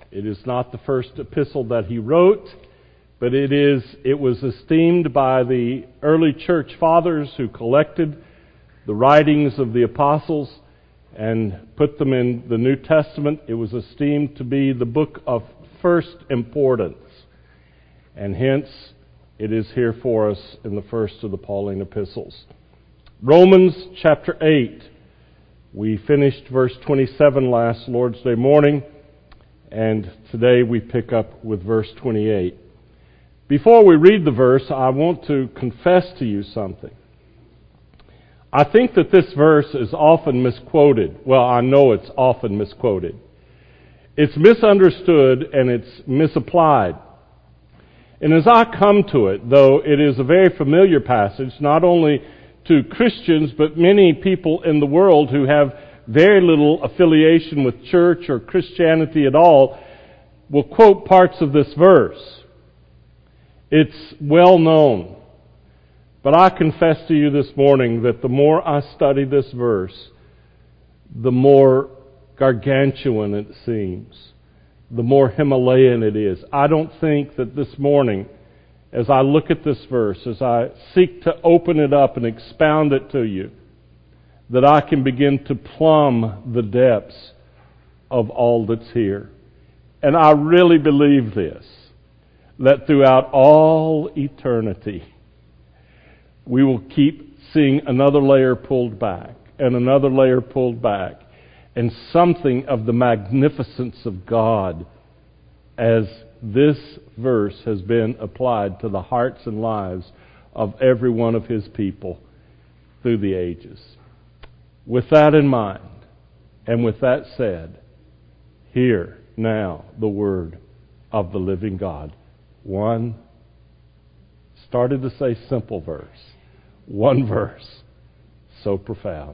It is not the first epistle that he wrote, but it was esteemed by the early church fathers who collected the writings of the apostles and put them in the New Testament. It was esteemed to be the book of first importance, and hence it is here for us in the first of the Pauline epistles. Romans chapter 8. We finished verse 27 last Lord's Day morning, and today we pick up with verse 28. Before we read the verse, I want to confess to you something. I think that this verse is often misquoted. Well, I know it's often misquoted. It's misunderstood and it's misapplied. And as I come to it, though it is a very familiar passage, not only to Christians, but many people in the world who have very little affiliation with church or Christianity at all, will quote parts of this verse. It's well known. But I confess to you this morning that the more I study this verse, the more gargantuan it seems, the more Himalayan it is. I don't think that this morning, as I look at this verse, as I seek to open it up and expound it to you, that I can begin to plumb the depths of all that's here. And I really believe this, that throughout all eternity, we will keep seeing another layer pulled back and another layer pulled back, and something of the magnificence of God as this verse has been applied to the hearts and lives of every one of His people through the ages. With that in mind, and with that said, hear now the word of the living God. One, started to say simple verse. One verse, so profound.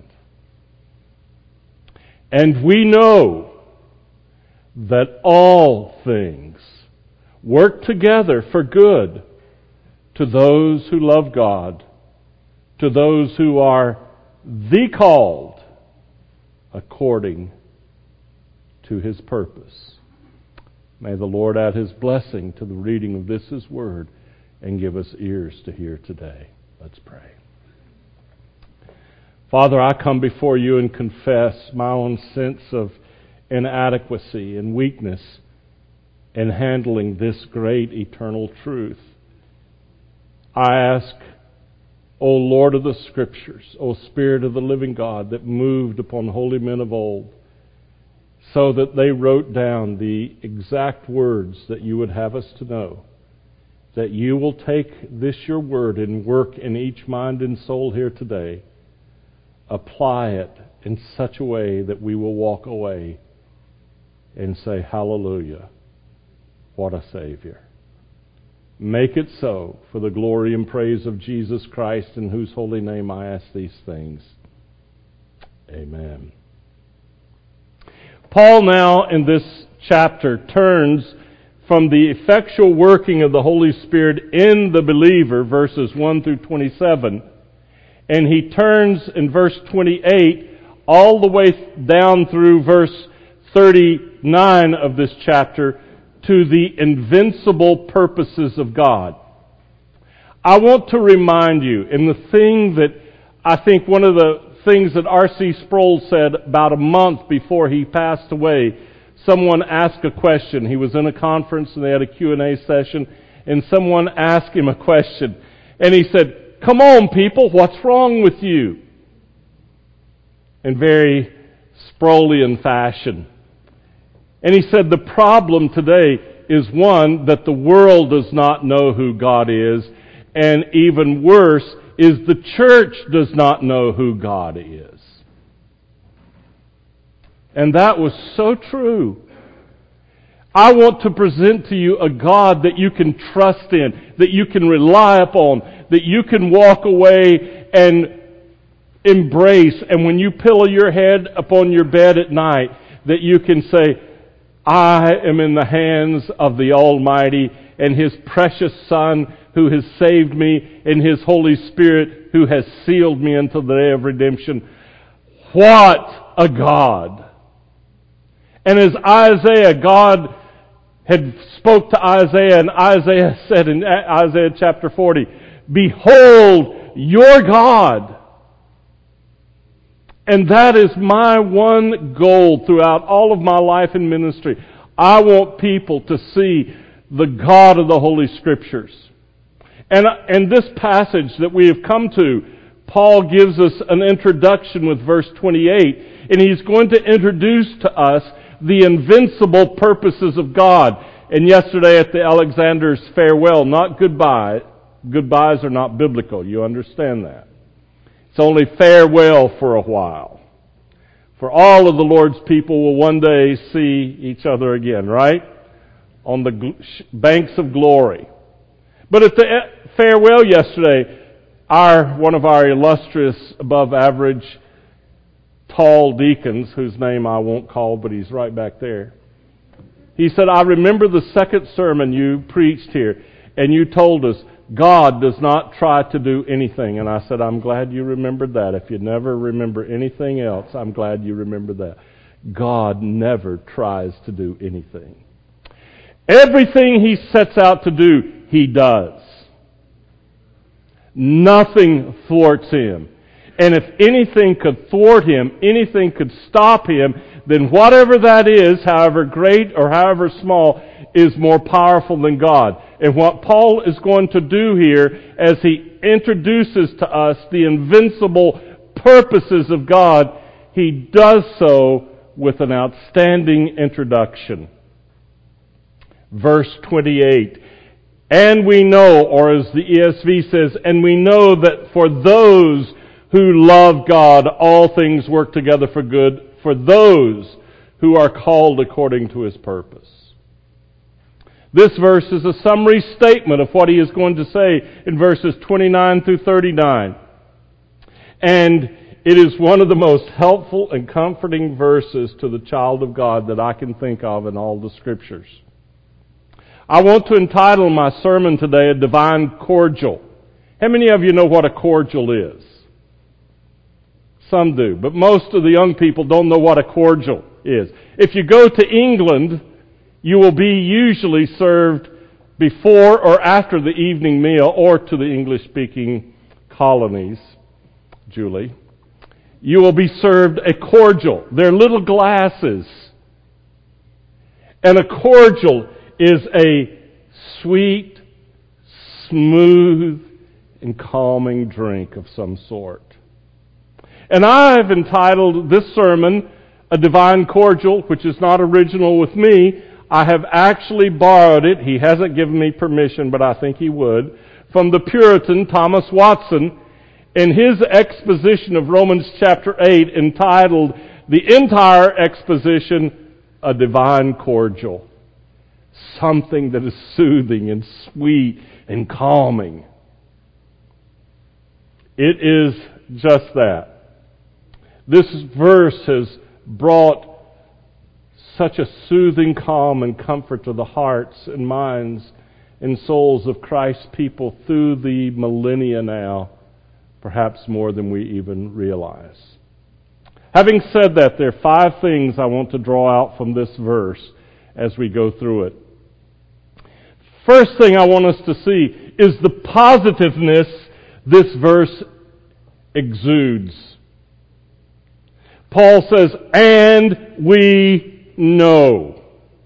And we know that all things work together for good to those who love God, to those who are the called according to His purpose. May the Lord add His blessing to the reading of this His word and give us ears to hear today. Let's pray. Father, I come before you and confess my own sense of inadequacy and weakness in handling this great eternal truth. I ask, O Lord of the Scriptures, O Spirit of the living God that moved upon holy men of old, so that they wrote down the exact words that you would have us to know, that you will take this your word and work in each mind and soul here today, apply it in such a way that we will walk away and say, hallelujah, what a Savior. Make it so for the glory and praise of Jesus Christ, in whose holy name I ask these things. Amen. Paul now in this chapter turns from the effectual working of the Holy Spirit in the believer, verses 1 through 27, and he turns in verse 28 all the way down through verse 39 of this chapter to the invincible purposes of God. I want to remind you, and the thing that I think one of the things that R.C. Sproul said about a month before he passed away, someone asked a question. He was in a conference and they had a Q&A session, and someone asked him a question. And he said, "Come on, people, what's wrong with you?" In very Sproullian fashion. And he said, the problem today is, one, that the world does not know who God is, and even worse is the church does not know who God is. And that was so true. I want to present to you a God that you can trust in, that you can rely upon, that you can walk away and embrace. And when you pillow your head upon your bed at night, that you can say, I am in the hands of the Almighty and His precious Son who has saved me, and His Holy Spirit who has sealed me until the day of redemption. What a God! And as Isaiah, God had spoke to Isaiah, and Isaiah said in Isaiah chapter 40, "Behold your God." And that is my one goal throughout all of my life in ministry. I want people to see the God of the Holy Scriptures. And this passage that we have come to, Paul gives us an introduction with verse 28, and he's going to introduce to us the invincible purposes of God. And yesterday at the Alexander's farewell, not goodbye. Goodbyes are not biblical. You understand that. It's only farewell for a while. For all of the Lord's people will one day see each other again, right? On the banks of glory. But at the farewell yesterday, one of our illustrious, above average, tall deacons, whose name I won't call, but he's right back there, he said, "I remember the second sermon you preached here, and you told us, God does not try to do anything." And I said, "I'm glad you remembered that. If you never remember anything else, I'm glad you remember that. God never tries to do anything. Everything He sets out to do, He does. Nothing thwarts Him. And if anything could thwart Him, anything could stop Him, then whatever that is, however great or however small, is more powerful than God." And what Paul is going to do here as he introduces to us the invincible purposes of God, he does so with an outstanding introduction. Verse 28, "And we know," or as the ESV says, "and we know that for those who love God, all things work together for good, for those who are called according to His purpose." This verse is a summary statement of what he is going to say in verses 29 through 39. And it is one of the most helpful and comforting verses to the child of God that I can think of in all the Scriptures. I want to entitle my sermon today, "A Divine Cordial." How many of you know what a cordial is? Some do, but most of the young people don't know what a cordial is. If you go to England, you will be usually served before or after the evening meal, or to the English-speaking colonies, Julie. You will be served a cordial. They're little glasses. And a cordial is a sweet, smooth, and calming drink of some sort. And I've entitled this sermon, "A Divine Cordial," which is not original with me. I have actually borrowed it. He hasn't given me permission, but I think he would, from the Puritan Thomas Watson in his exposition of Romans chapter 8, entitled the entire exposition, "A Divine Cordial." Something that is soothing and sweet and calming. It is just that. This verse has brought such a soothing calm and comfort to the hearts and minds and souls of Christ's people through the millennia now, perhaps more than we even realize. Having said that, there are 5 things I want to draw out from this verse as we go through it. First thing I want us to see is the positiveness this verse exudes. Paul says, "And we know."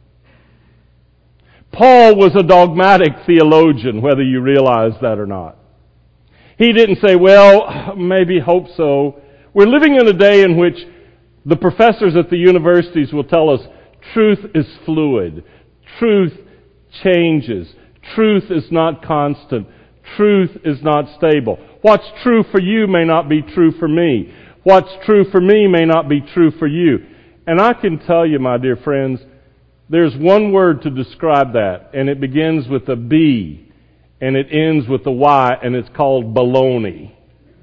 Paul was a dogmatic theologian, whether you realize that or not. He didn't say, "Well, maybe hope so." We're living in a day in which the professors at the universities will tell us truth is fluid. Truth changes. Truth is not constant. Truth is not stable. What's true for you may not be true for me. What's true for me may not be true for you. And I can tell you, my dear friends, there's one word to describe that, and it begins with a B, and it ends with a Y, and it's called baloney.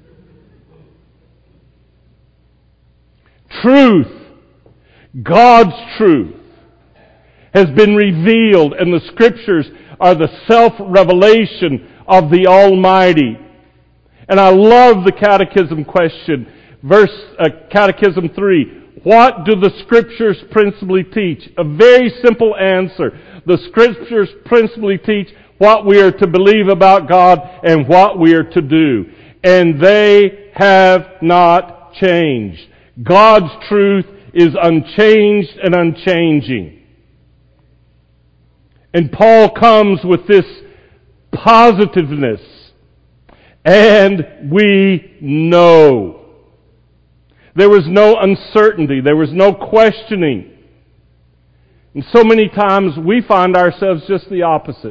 Truth, God's truth, has been revealed, and the Scriptures are the self-revelation of the Almighty. And I love the Catechism question, Catechism 3. What do the Scriptures principally teach? A very simple answer. The Scriptures principally teach what we are to believe about God and what we are to do. And they have not changed. God's truth is unchanged and unchanging. And Paul comes with this positiveness. And we know. There was no uncertainty. There was no questioning. And so many times we find ourselves just the opposite.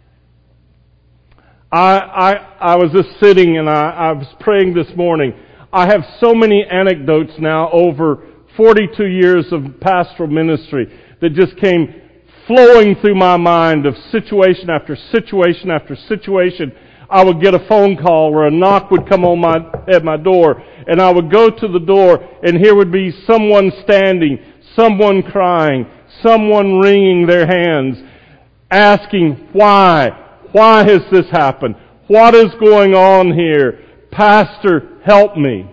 I was just sitting and I was praying this morning. I have so many anecdotes now over 42 years of pastoral ministry that just came flowing through my mind of situation after situation after situation. I would get a phone call or a knock would come at my door, and I would go to the door, and here would be someone standing, someone crying, someone wringing their hands, asking, why? Why has this happened? What is going on here? Pastor, help me.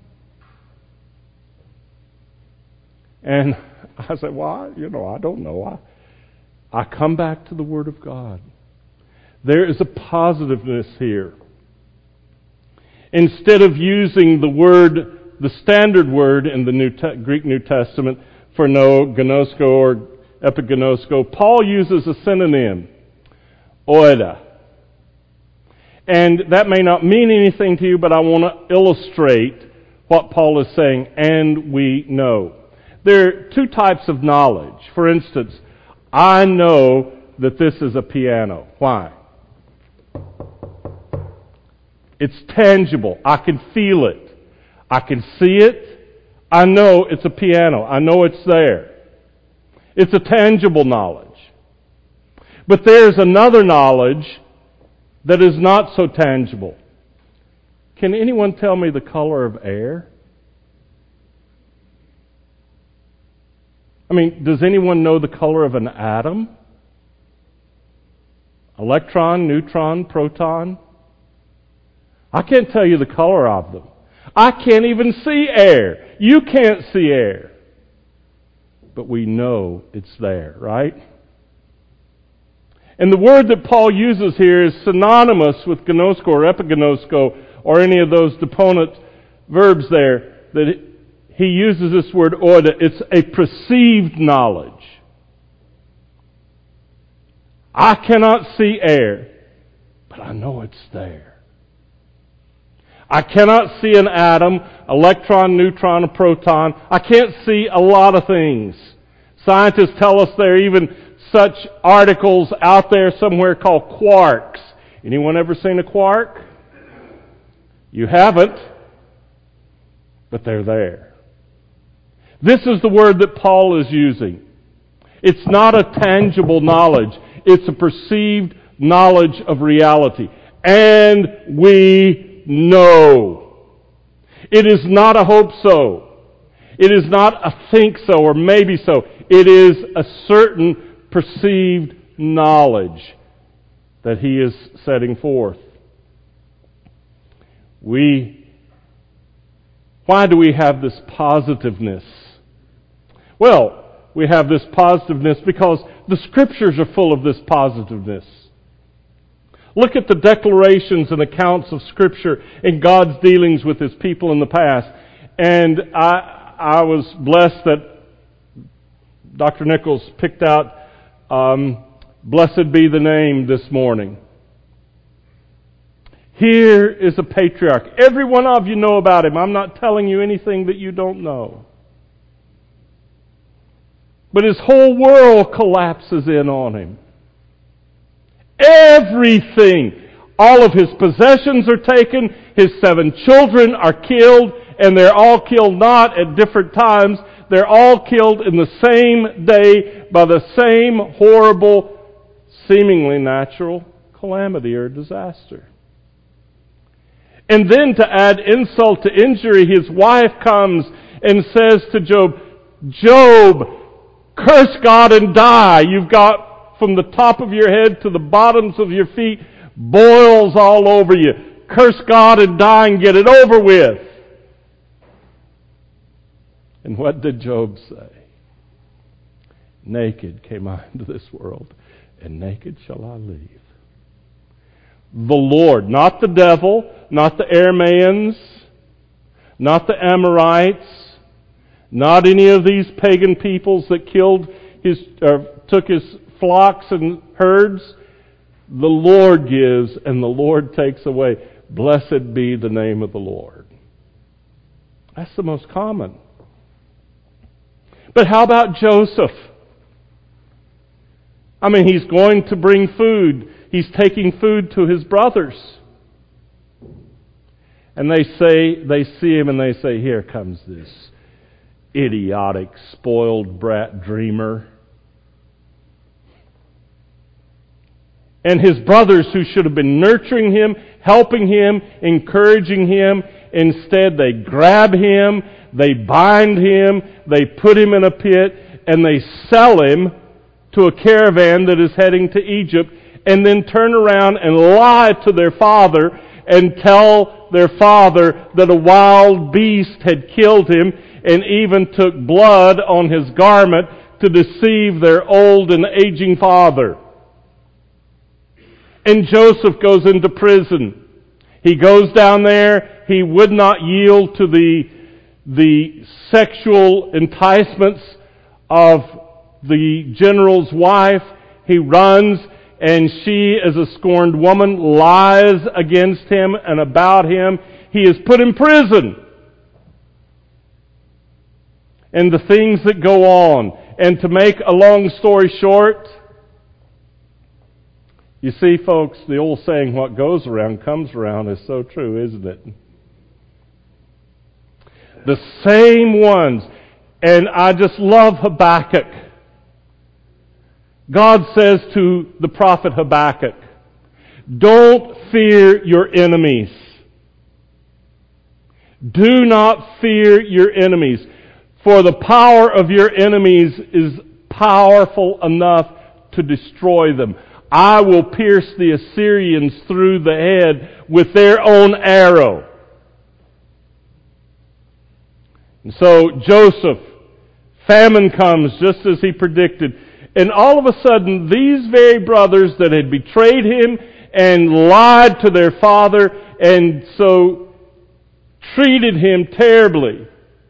And I said, well, I don't know. I come back to the Word of God. There is a positiveness here. Instead of using the standard word in the Greek New Testament for gnosko or epignosko, Paul uses a synonym, oida. And that may not mean anything to you, but I want to illustrate what Paul is saying, and we know. There are two types of knowledge. For instance, I know that this is a piano. Why? It's tangible. I can feel it. I can see it. I know it's a piano. I know it's there. It's a tangible knowledge. But there's another knowledge that is not so tangible. Can anyone tell me the color of air? I mean, does anyone know the color of an atom? Electron, neutron, proton? I can't tell you the color of them. I can't even see air. You can't see air. But we know it's there, right? And the word that Paul uses here is synonymous with gnosko or epignosko or any of those deponent verbs there. That he uses this word oida. It's a perceived knowledge. I cannot see air, but I know it's there. I cannot see an atom, electron, neutron, a proton. I can't see a lot of things. Scientists tell us there are even such articles out there somewhere called quarks. Anyone ever seen a quark? You haven't, but they're there. This is the word that Paul is using. It's not a tangible knowledge. It's a perceived knowledge of reality. And we know. It is not a hope so. It is not a think so or maybe so. It is a certain perceived knowledge that he is setting forth. Why do we have this positiveness? Well, we have this positiveness because the Scriptures are full of this positiveness. Look at the declarations and accounts of Scripture and God's dealings with His people in the past. And I was blessed that Dr. Nichols picked out Blessed Be the Name this morning. Here is a patriarch. Every one of you know about him. I'm not telling you anything that you don't know. But his whole world collapses in on him. Everything. All of his possessions are taken. His 7 children are killed. And they're all killed not at different times. They're all killed in the same day by the same horrible, seemingly natural calamity or disaster. And then to add insult to injury, his wife comes and says to Job, Job, curse God and die. You've got from the top of your head to the bottoms of your feet boils all over you. Curse God and die and get it over with. And what did Job say? Naked came I into this world, and naked shall I leave. The Lord, not the devil, not the Arameans, not the Amorites, not any of these pagan peoples that took his flocks and herds. The Lord gives and the Lord takes away. Blessed be the name of the Lord. That's the most common. But how about Joseph? I mean, he's going to bring food. He's taking food to his brothers. And they see him and they say, here comes this idiotic, spoiled brat dreamer. And his brothers, who should have been nurturing him, helping him, encouraging him, instead they grab him, they bind him, they put him in a pit, and they sell him to a caravan that is heading to Egypt, and then turn around and lie to their father and tell their father that a wild beast had killed him, and even took blood on his garment to deceive their old and aging father. And Joseph goes into prison. He goes down there. He would not yield to the sexual enticements of the general's wife. He runs, and she, as a scorned woman, lies against him and about him. He is put in prison. And the things that go on. And to make a long story short, you see, folks, the old saying, what goes around comes around, is so true, isn't it? The same ones. And I just love Habakkuk. God says to the prophet Habakkuk, don't fear your enemies. Do not fear your enemies, for the power of your enemies is powerful enough to destroy them. I will pierce the Assyrians through the head with their own arrow. And so Joseph, famine comes just as he predicted. And all of a sudden, these very brothers that had betrayed him and lied to their father and so treated him terribly,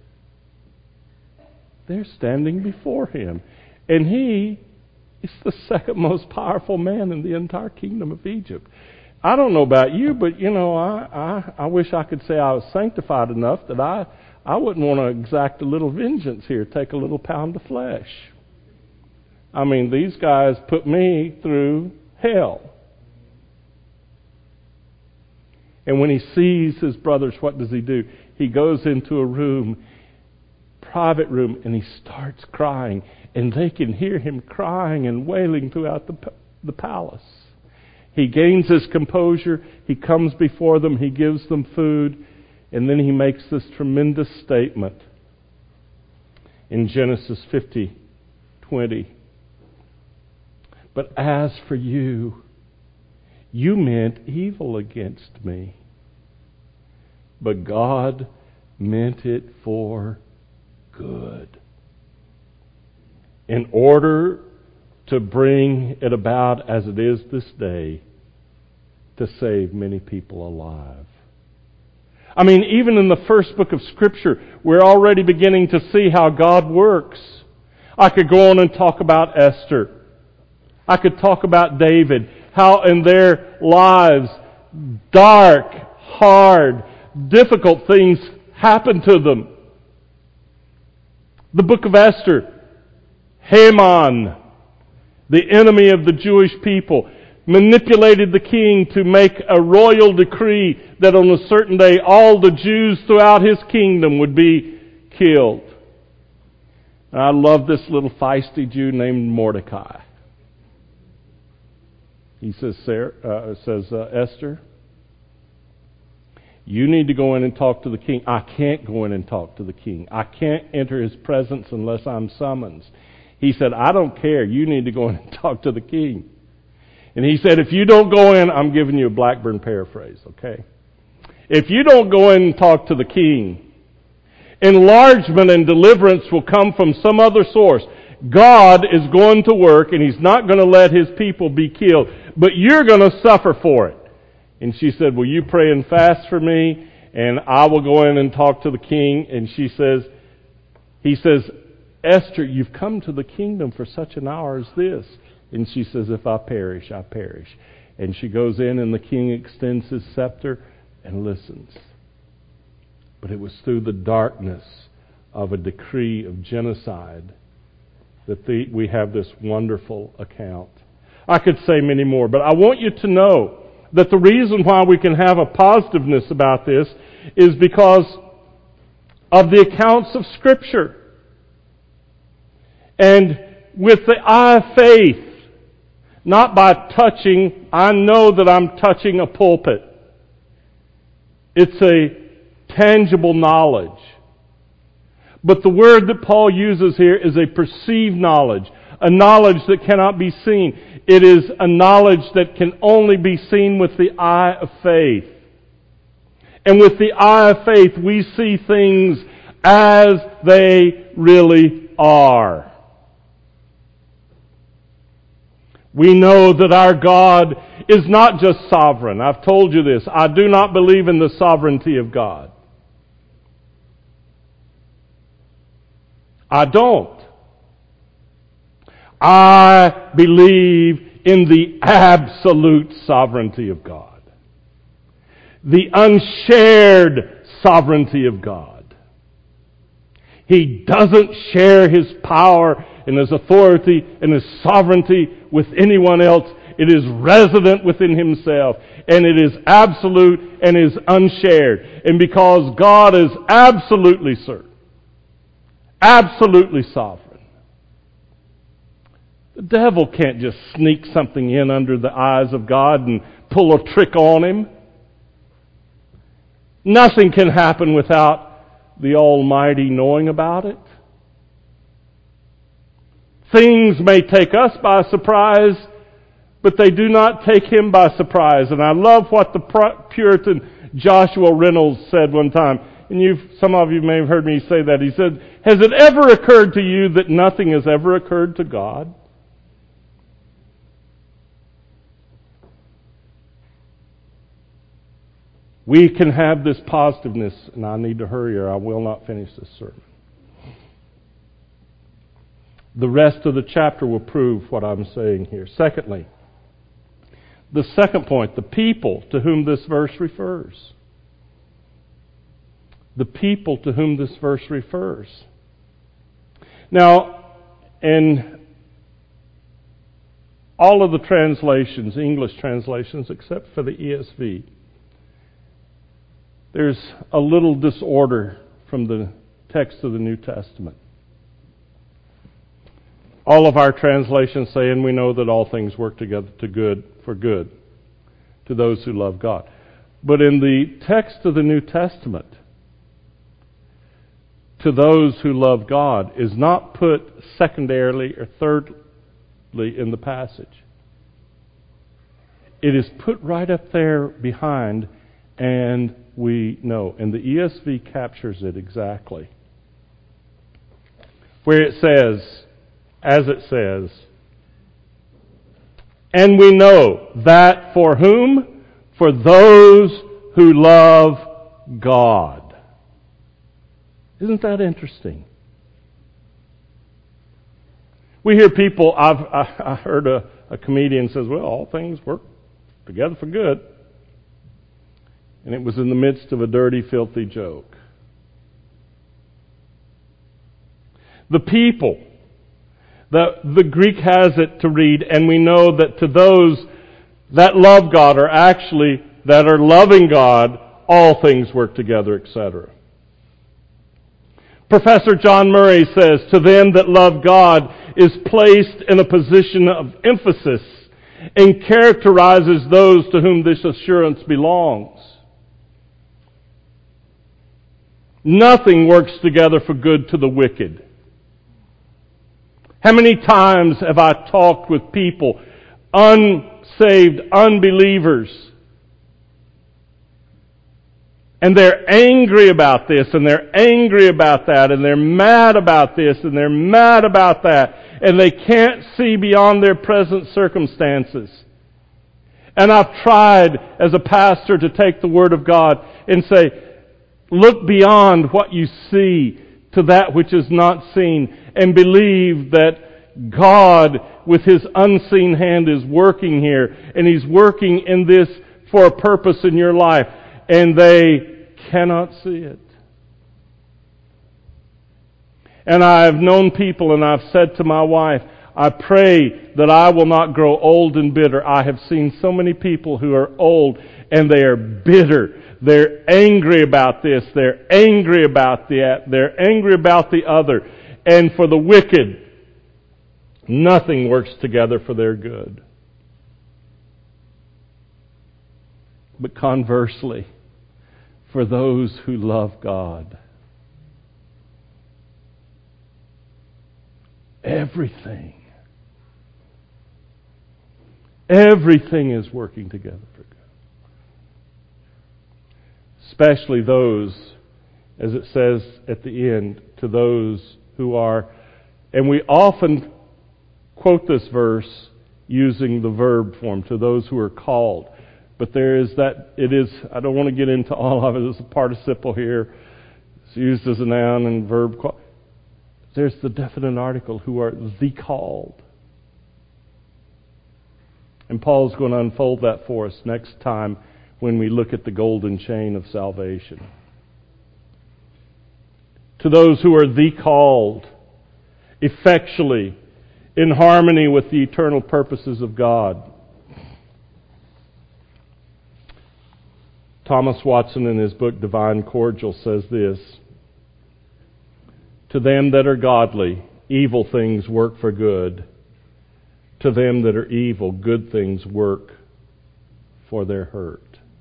they're standing before him. And he is the second most powerful man in the entire kingdom of Egypt. I don't know about you, but I wish I could say I was sanctified enough that I wouldn't want to exact a little vengeance here, take a little pound of flesh. I mean, these guys put me through hell. And when he sees his brothers, what does he do? He goes into a room, private room, and he starts crying. And they can hear him crying and wailing throughout the palace. He gains his composure. He comes before them. He gives them food. And then he makes this tremendous statement in Genesis 50:20. But as for you, you meant evil against me, but God meant it for good, in order to bring it about as it is this day, to save many people alive. I mean, even in the first book of Scripture, we're already beginning to see how God works. I could go on and talk about Esther. I could talk about David, how in their lives, dark, hard, difficult things happened to them. The book of Esther, Haman, the enemy of the Jewish people, manipulated the king to make a royal decree that on a certain day all the Jews throughout his kingdom would be killed. And I love this little feisty Jew named Mordecai. He says, Esther, you need to go in and talk to the king. I can't go in and talk to the king. I can't enter his presence unless I'm summoned. He said, I don't care. You need to go in and talk to the king. And he said, if you don't go in, I'm giving you a Blackburn paraphrase, okay? If you don't go in and talk to the king, Enlargement and deliverance will come from some other source. God is going to work, and He's not going to let His people be killed. But you're going to suffer for it. And she said, will you pray and fast for me? And I will go in and talk to the king. And he says, Esther, you've come to the kingdom for such an hour as this. And she says, if I perish, I perish. And she goes in, and the king extends his scepter and listens. But it was through the darkness of a decree of genocide that we have this wonderful account. I could say many more, but I want you to know that the reason why we can have a positiveness about this is because of the accounts of Scripture. And with the eye of faith, not by touching, I know that I'm touching a pulpit. It's a tangible knowledge. But the word that Paul uses here is a perceived knowledge, a knowledge that cannot be seen. It is a knowledge that can only be seen with the eye of faith. And with the eye of faith, we see things as they really are. We know that our God is not just sovereign. I've told you this. I do not believe in the sovereignty of God. I don't. I believe in the absolute sovereignty of God. The unshared sovereignty of God. He doesn't share His power and His authority and His sovereignty with anyone else. It is resident within Himself, and it is absolute and is unshared. And because God is absolutely certain, absolutely sovereign, the devil can't just sneak something in under the eyes of God and pull a trick on Him. Nothing can happen without the Almighty knowing about it. Things may take us by surprise, but they do not take Him by surprise. And I love what the Puritan Joshua Reynolds said one time. And some of you may have heard me say that. He said, has it ever occurred to you that nothing has ever occurred to God? We can have this positiveness, and I need to hurry or I will not finish this sermon. The rest of the chapter will prove what I'm saying here. Secondly, the second point, the people to whom this verse refers. The people to whom this verse refers. Now, in all of the translations, English translations, except for the ESV, there's a little disorder from the text of the New Testament. All of our translations say, and we know that all things work together for good to those who love God. But in the text of the New Testament, to those who love God is not put secondarily or thirdly in the passage. It is put right up there behind, and we know. And the ESV captures it exactly. Where it says, as it says, and we know that for whom? For those who love God. Isn't that interesting? We hear people, I heard a comedian says, well, all things work together for good. And it was in the midst of a dirty, filthy joke. The people, the Greek has it to read, and we know that to those that love God are actually, that are loving God, all things work together, etc. Professor John Murray says, to them that love God is placed in a position of emphasis and characterizes those to whom this assurance belongs. Nothing works together for good to the wicked. How many times have I talked with people, unsaved, unbelievers, And they're angry about this, and they're angry about that, and they're mad about this, and they're mad about that, and they can't see beyond their present circumstances. And I've tried as a pastor to take the Word of God and say, look beyond what you see to that which is not seen, and believe that God, with His unseen hand, is working here, and He's working in this for a purpose in your life. And they cannot see it. And I've known people, and I've said to my wife, I pray that I will not grow old and bitter. I have seen so many people who are old, and they are bitter. They're angry about this. They're angry about that. They're angry about the other. And for the wicked, nothing works together for their good. But conversely, for those who love God, everything is working together for good. Especially those, as it says at the end, to those who are, and we often quote this verse using the verb form, to those who are called. But there is that, it is, I don't want to get into all of it, there's a participle here. It's used as a noun and verb. There's the definite article, who are the called. And Paul's going to unfold that for us next time when we look at the golden chain of salvation. To those who are the called, effectually, in harmony with the eternal purposes of God. Thomas Watson, in his book Divine Cordial, says this: to them that are godly, evil things work for good. To them that are evil, good things work for their hurt.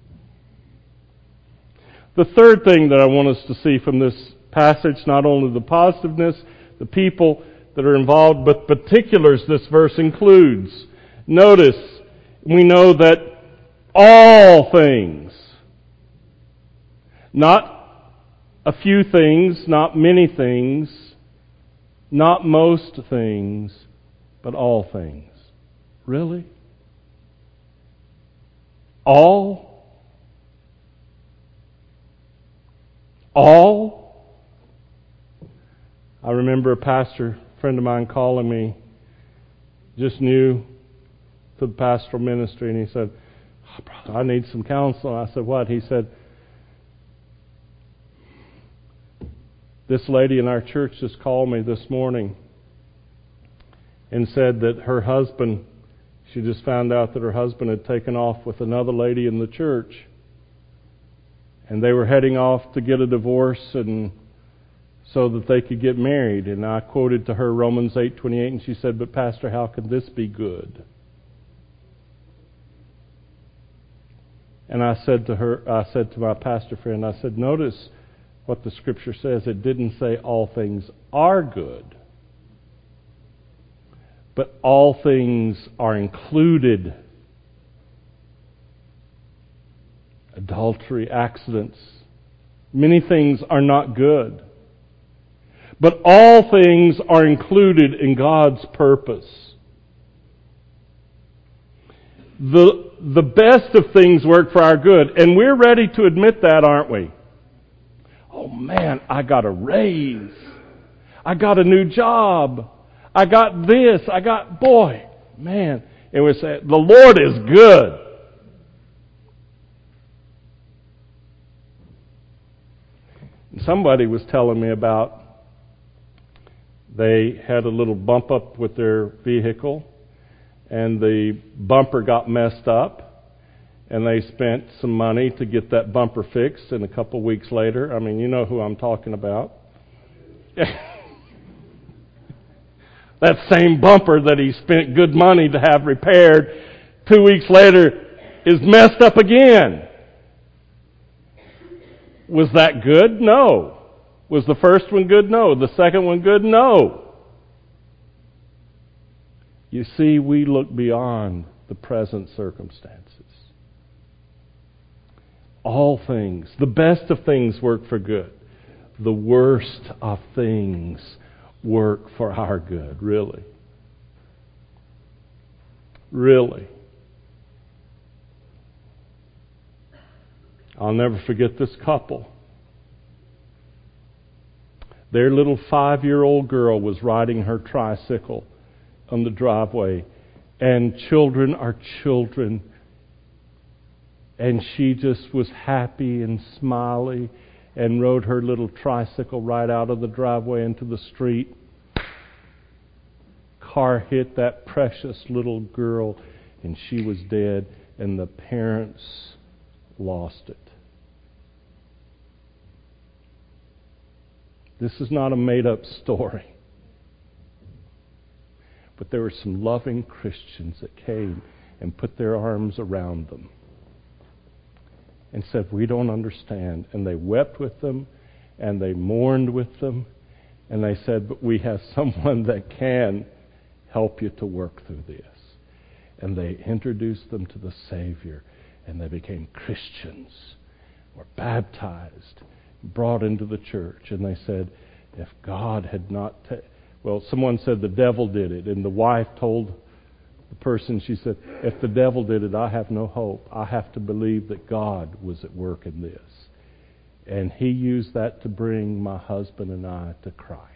The third thing that I want us to see from this passage, not only the positiveness, the people that are involved, but particulars this verse includes. Notice, we know that all things, not a few things, not many things, not most things, but all things. Really? All? All? I remember a pastor friend of mine calling me, just new to the pastoral ministry, and he said, oh, brother, I need some counsel. I said, what? He said, this lady in our church just called me this morning and said that her husband, she just found out that her husband had taken off with another lady in the church, and they were heading off to get a divorce and so that they could get married. And I quoted to her Romans 8:28, and she said, but Pastor, how can this be good? And I said to my pastor friend, I said, notice what the Scripture says. It didn't say all things are good, but all things are included. Adultery, accidents, many things are not good. But all things are included in God's purpose. The best of things work for our good, and we're ready to admit that, aren't we? Oh man, I got a raise. I got a new job. I got this. Boy, man. And we say, the Lord is good. Somebody was telling me about, they had a little bump up with their vehicle, and the bumper got messed up, and they spent some money to get that bumper fixed, and a couple weeks later, I mean, you know who I'm talking about. That same bumper that he spent good money to have repaired, 2 weeks later, is messed up again. Was that good? No. Was the first one good? No. The second one good? No. You see, we look beyond the present circumstances. all things, the best of things work for good. The worst of things work for our good. Really. Really. I'll never forget this couple. Their little 5-year-old girl was riding her tricycle on the driveway. And children are children. And she just was happy and smiley and rode her little tricycle right out of the driveway into the street. Car hit that precious little girl and she was dead, and the parents lost it. This is not a made-up story. But there were some loving Christians that came and put their arms around them and said, "We don't understand." And they wept with them, and they mourned with them, and they said, "But we have someone that can help you to work through this." And they introduced them to the Savior, and they became Christians, were baptized, brought into the church. And they said, if God had not... someone said the devil did it, and the wife told the person, she said, if the devil did it, I have no hope. I have to believe that God was at work in this. And He used that to bring my husband and I to Christ.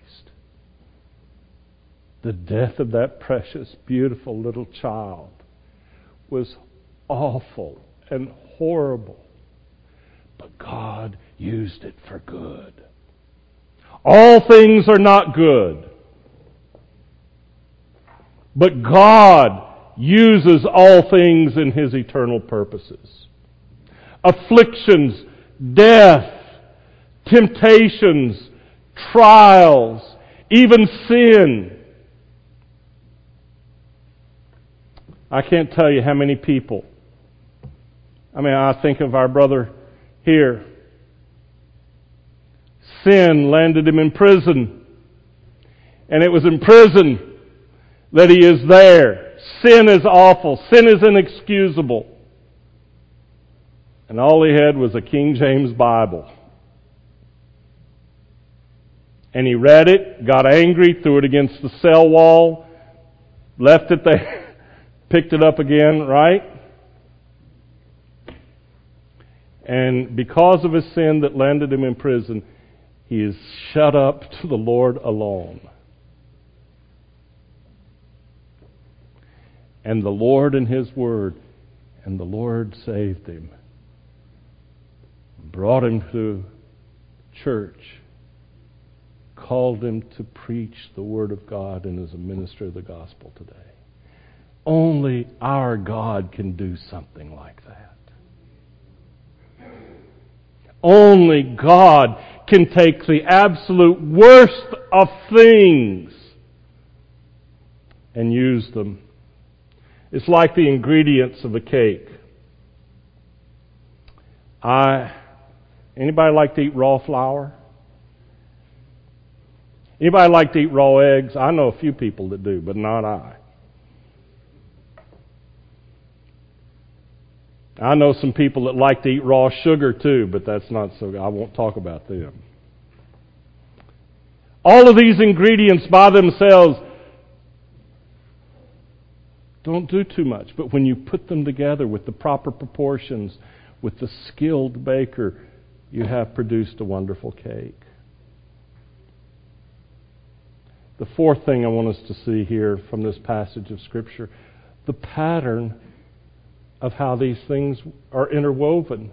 The death of that precious, beautiful little child was awful and horrible. But God used it for good. All things are not good. But God uses all things in His eternal purposes. Afflictions, death, temptations, trials, even sin. I can't tell you how many people. I think of our brother here. Sin landed him in prison. And it was in prison that he is there. Sin is awful. Sin is inexcusable. And all he had was a King James Bible. And he read it, got angry, threw it against the cell wall, left it there, picked it up again, right? And because of his sin that landed him in prison, he is shut up to the Lord alone. And the Lord in His Word, and the Lord saved him, brought him to church, called him to preach the Word of God, and is a minister of the gospel today. Only our God can do something like that. Only God can take the absolute worst of things and use them. It's like the ingredients of a cake. Anybody like to eat raw flour? Anybody like to eat raw eggs? I know a few people that do, but not I. I know some people that like to eat raw sugar too, but that's not so good. I won't talk about them. All of these ingredients by themselves don't do too much, but when you put them together with the proper proportions, with the skilled baker, you have produced a wonderful cake. The fourth thing I want us to see here from this passage of Scripture, the pattern of how these things are interwoven.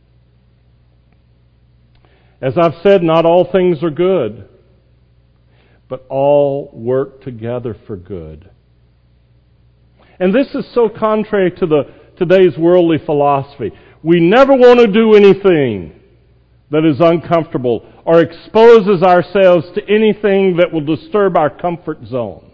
As I've said, not all things are good, but all work together for good. And this is so contrary to today's worldly philosophy. We never want to do anything that is uncomfortable or exposes ourselves to anything that will disturb our comfort zone.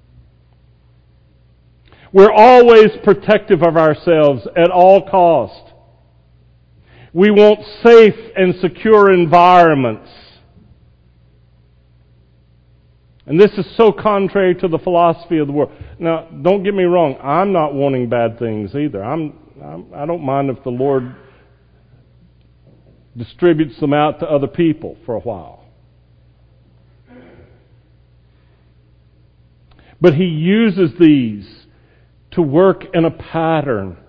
We're always protective of ourselves at all cost. We want safe and secure environments. And this is so contrary to the philosophy of the world. Now, don't get me wrong. I'm not wanting bad things either. I don't mind if the Lord distributes them out to other people for a while. But he uses these to work in a pattern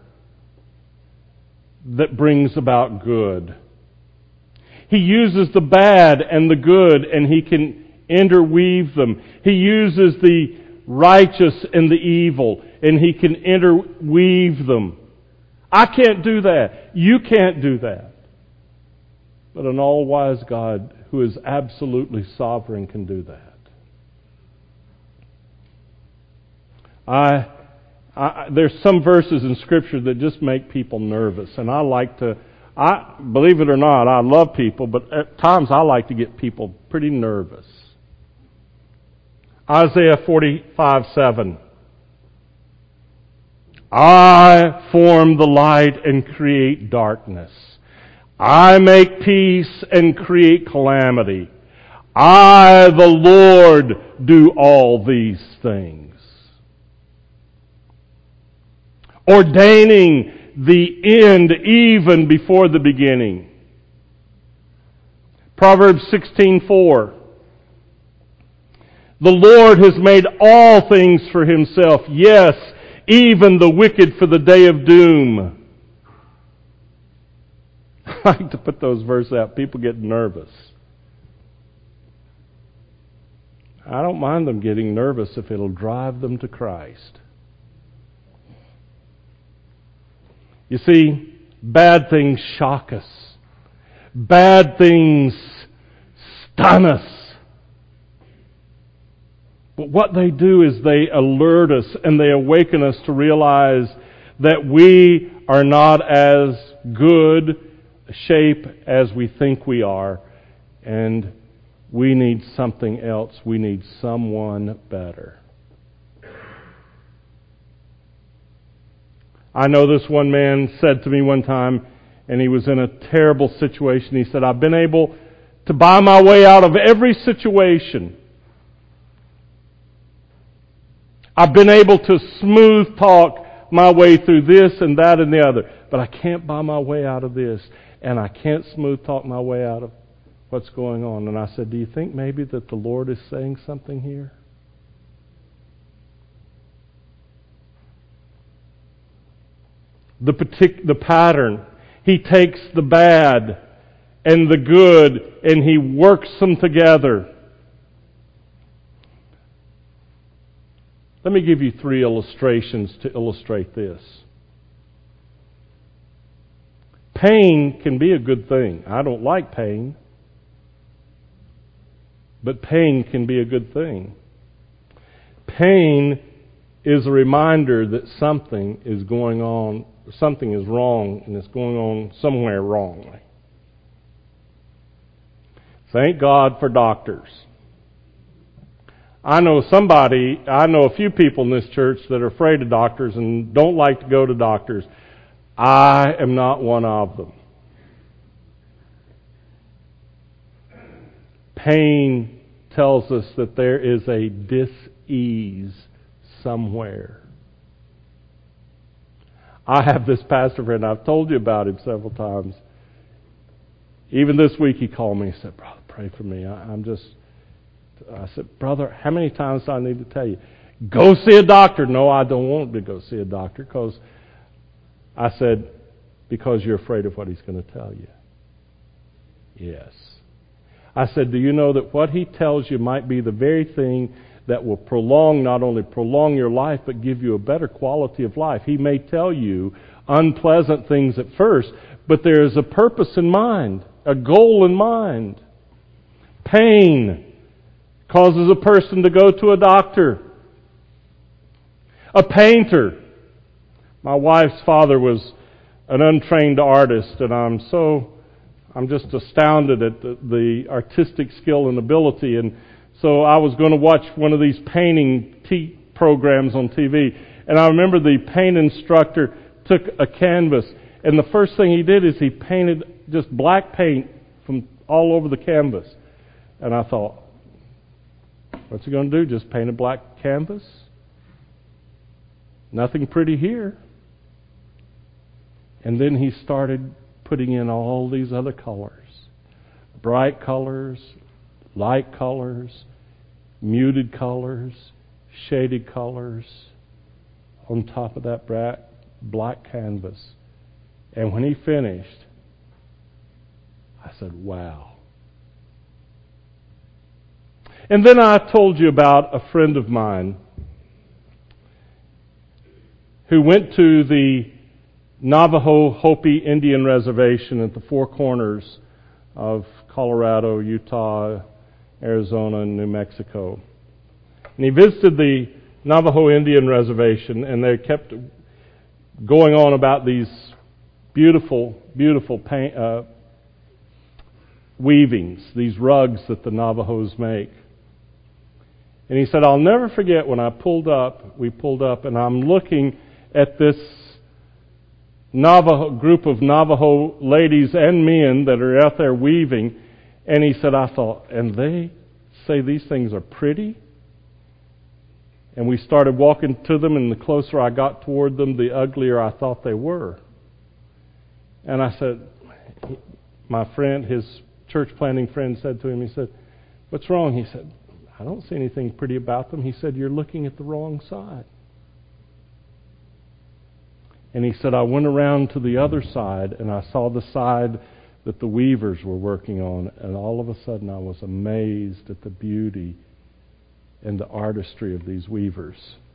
that brings about good. He uses the bad and the good, and he can interweave them. He uses the righteous and the evil, and he can interweave them. I can't do that. You can't do that. But an all-wise God who is absolutely sovereign can do that. There's some verses in Scripture that just make people nervous, and believe it or not, I love people, but at times I like to get people pretty nervous. Isaiah 45:7. I form the light and create darkness. I make peace and create calamity. I, the Lord, do all these things. Ordaining the end even before the beginning. Proverbs 16:4. The Lord has made all things for himself, yes, even the wicked for the day of doom. I like to put those verses out. People get nervous. I don't mind them getting nervous if it'll drive them to Christ. You see, bad things shock us. Bad things stun us. But what they do is they alert us and they awaken us to realize that we are not as good shape as we think we are, and we need something else. We need someone better. I know this one man said to me one time, and he was in a terrible situation. He said, I've been able to buy my way out of every situation. I've been able to smooth talk my way through this and that and the other. But I can't buy my way out of this. And I can't smooth talk my way out of what's going on. And I said, do you think maybe that the Lord is saying something here? The pattern. He takes the bad and the good and he works them together. Let me give you 3 illustrations to illustrate this. Pain can be a good thing. I don't like pain, but pain can be a good thing. Pain is a reminder that something is going on, something is wrong, and it's going on somewhere wrongly. Thank God for doctors. I know a few people in this church that are afraid of doctors and don't like to go to doctors. I am not one of them. Pain tells us that there is a dis-ease somewhere. I have this pastor friend, I've told you about him several times. Even this week he called me and said, brother, pray for me. I said, brother, how many times do I need to tell you? Go see a doctor. No, I don't want to go see a doctor because you're afraid of what he's going to tell you. Yes. I said, do you know that what he tells you might be the very thing that will not only prolong your life, but give you a better quality of life? He may tell you unpleasant things at first, but there is a purpose in mind, a goal in mind. Pain causes a person to go to a doctor. A painter. My wife's father was an untrained artist, and I'm just astounded at the artistic skill and ability. And so I was going to watch one of these painting programs on TV, and I remember the paint instructor took a canvas, and the first thing he did is he painted just black paint from all over the canvas. And I thought, what's he going to do? Just paint a black canvas? Nothing pretty here. And then he started putting in all these other colors. bright colors, light colors, muted colors, shaded colors on top of that black canvas. And when he finished, I said, wow. And then I told you about a friend of mine who went to the Navajo Hopi Indian Reservation at the Four Corners of Colorado, Utah, Arizona, and New Mexico. And he visited the Navajo Indian Reservation, and they kept going on about these beautiful weavings, these rugs that the Navajos make. And he said, I'll never forget when we pulled up, and I'm looking at this group of Navajo ladies and men that are out there weaving, and he said, I thought, and they say these things are pretty? And we started walking to them, and the closer I got toward them, the uglier I thought they were. And I said, my friend, his church planting friend said to him, he said, what's wrong? He said, I don't see anything pretty about them. He said, you're looking at the wrong side. And he said, I went around to the other side, and I saw the side that the weavers were working on, and all of a sudden I was amazed at the beauty and the artistry of these weavers.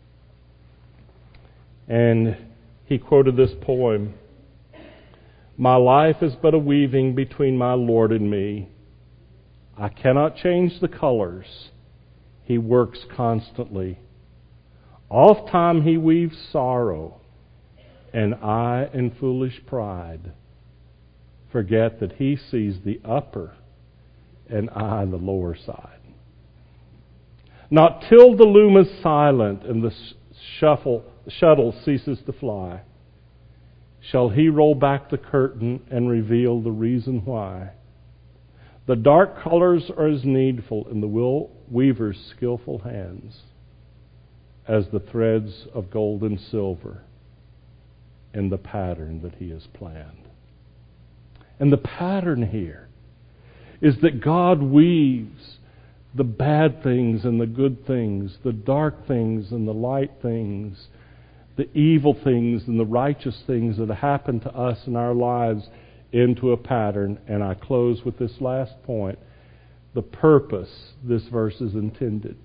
And he quoted this poem, my life is but a weaving between my Lord and me. I cannot change the colors. He works constantly. Oft time he weaves sorrow, and I, in foolish pride, forget that he sees the upper and I the lower side. Not till the loom is silent and the shuttle ceases to fly, shall he roll back the curtain and reveal the reason why. The dark colors are as needful in the weaver's skillful hands as the threads of gold and silver in the pattern that he has planned. And the pattern here is that God weaves the bad things and the good things, the dark things and the light things, the evil things and the righteous things that happen to us in our lives into a pattern. And I close with this last point, the purpose this verse is intended.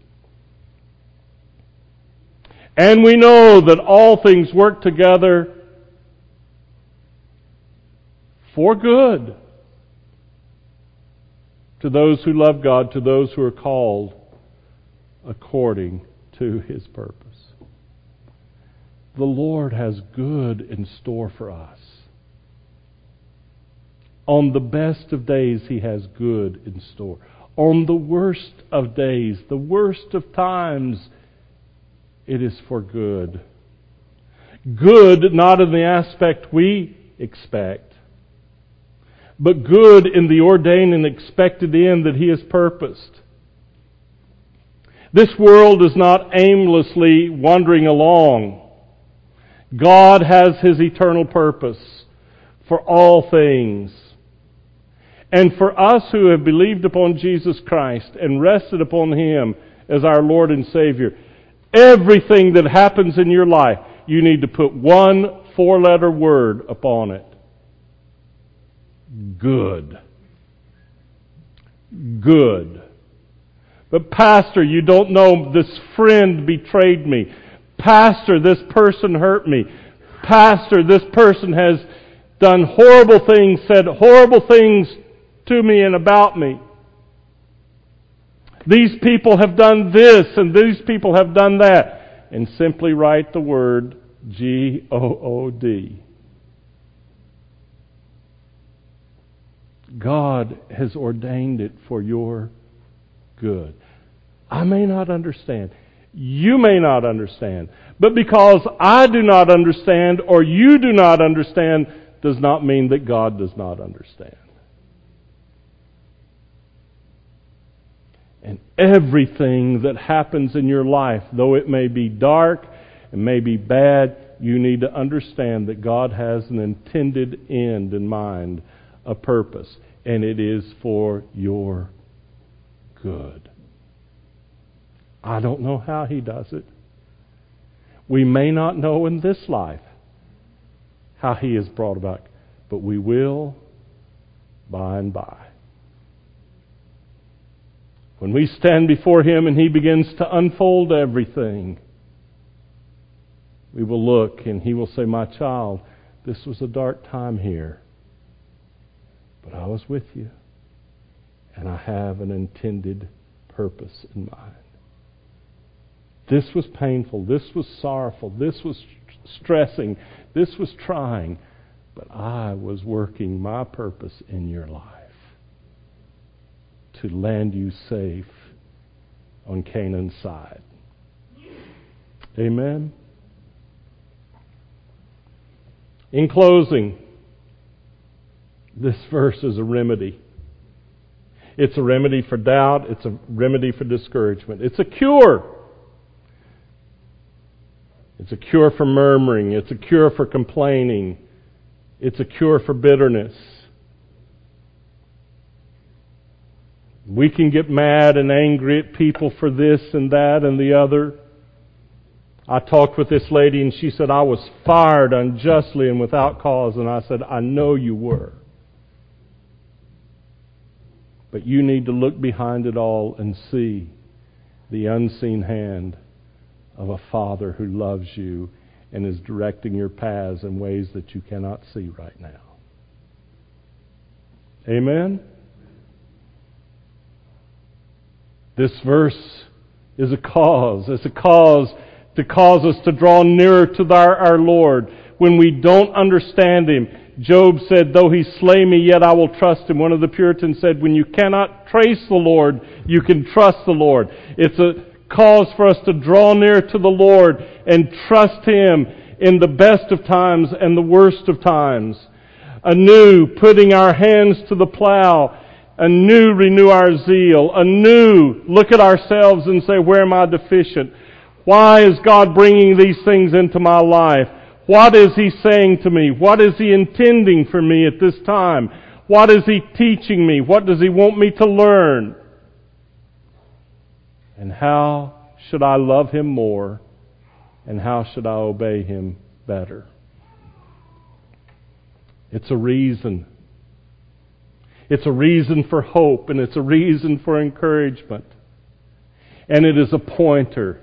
And we know that all things work together for good to those who love God, to those who are called according to His purpose. The Lord has good in store for us. On the best of days, He has good in store. On the worst of days, the worst of times, it is for good. Good not in the aspect we expect, but good in the ordained and expected end that He has purposed. This world is not aimlessly wandering along. God has His eternal purpose for all things. And for us who have believed upon Jesus Christ and rested upon Him as our Lord and Savior, everything that happens in your life, you need to put one 4-letter word upon it. Good. Good. But Pastor, you don't know, this friend betrayed me. Pastor, this person hurt me. Pastor, this person has done horrible things, said horrible things to me and about me. These people have done this and these people have done that. And simply write the word G-O-O-D. God has ordained it for your good. I may not understand. You may not understand. But because I do not understand or you do not understand does not mean that God does not understand. And everything that happens in your life, though it may be dark, it may be bad, you need to understand that God has an intended end in mind, a purpose. and it is for your good. I don't know how He does it. We may not know in this life how He has brought about, but we will by and by. When we stand before Him and He begins to unfold everything, we will look and He will say, "My child, this was a dark time here, but I was with you, and I have an intended purpose in mind. This was painful, this was sorrowful, this was stressing, this was trying, but I was working my purpose in your life to land you safe on Canaan's side." Amen. In closing, this verse is a remedy. It's a remedy for doubt. It's a remedy for discouragement. It's a cure. It's a cure for murmuring. It's a cure for complaining. It's a cure for bitterness. We can get mad and angry at people for this and that and the other. I talked with this lady and she said, "I was fired unjustly and without cause." And I said, "I know you were. But you need to look behind it all and see the unseen hand of a Father who loves you and is directing your paths in ways that you cannot see right now." Amen? This verse is a cause. It's a cause to cause us to draw nearer to our Lord. When we don't understand Him, Job said, "Though He slay me, yet I will trust Him." One of the Puritans said, when you cannot trace the Lord, you can trust the Lord. It's a cause for us to draw near to the Lord and trust Him in the best of times and the worst of times. Anew, putting our hands to the plow. Anew, renew our zeal. Anew, look at ourselves and say, "Where am I deficient? Why is God bringing these things into my life? What is He saying to me? What is He intending for me at this time? What is He teaching me? What does He want me to learn? And how should I love Him more? And how should I obey Him better?" It's a reason. It's a reason for hope, and it's a reason for encouragement. And it is a pointer.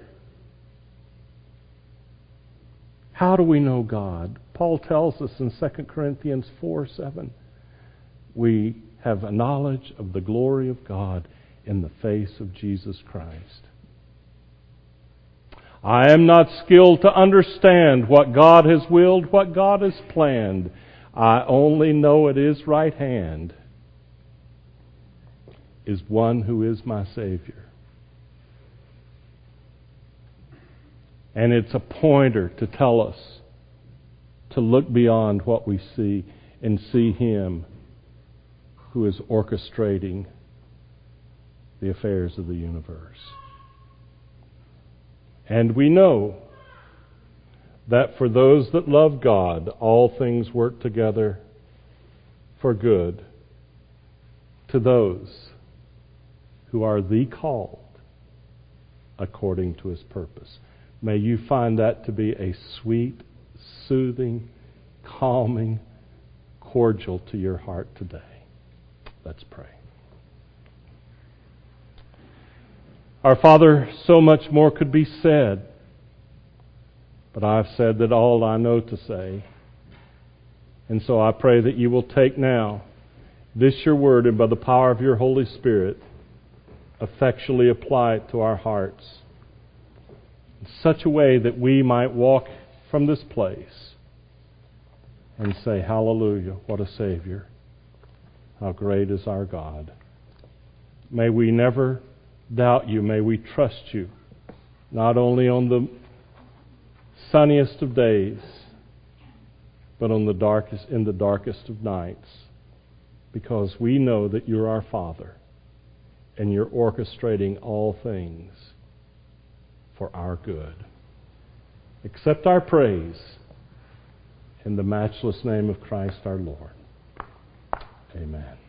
How do we know God? Paul tells us in 2 Corinthians 4:7, we have a knowledge of the glory of God in the face of Jesus Christ. I am not skilled to understand what God has willed, what God has planned. I only know at His right hand is one who is my Savior. And it's a pointer to tell us to look beyond what we see and see Him who is orchestrating the affairs of the universe. And we know that for those that love God, all things work together for good to those who are the called according to His purpose. May you find that to be a sweet, soothing, calming, cordial to your heart today. Let's pray. Our Father, so much more could be said, but I've said that all I know to say. And so I pray that you will take now this your word and by the power of your Holy Spirit effectually apply it to our hearts in such a way that we might walk from this place and say, "Hallelujah, what a Savior. How great is our God." May we never doubt you. May we trust you, not only on the sunniest of days, but in the darkest of nights, because we know that you're our Father and you're orchestrating all things for our good. Accept our praise in the matchless name of Christ our Lord. Amen.